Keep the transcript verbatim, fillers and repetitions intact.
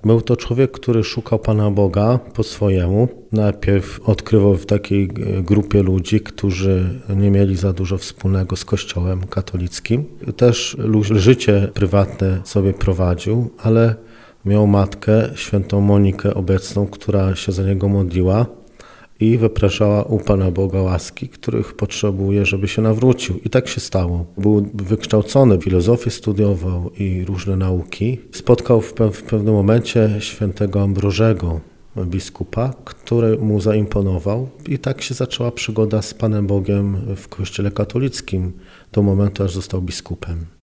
Był to człowiek, który szukał Pana Boga po swojemu. Najpierw odkrywał w takiej grupie ludzi, którzy nie mieli za dużo wspólnego z Kościołem katolickim. Też życie prywatne sobie prowadził, ale miał matkę, świętą Monikę obecną, która się za niego modliła i wypraszała u Pana Boga łaski, których potrzebuje, żeby się nawrócił. I tak się stało. Był wykształcony, filozofię studiował i różne nauki. Spotkał w, pe- w pewnym momencie świętego Ambrożego, biskupa, który mu zaimponował. I tak się zaczęła przygoda z Panem Bogiem w Kościele katolickim do momentu, aż został biskupem.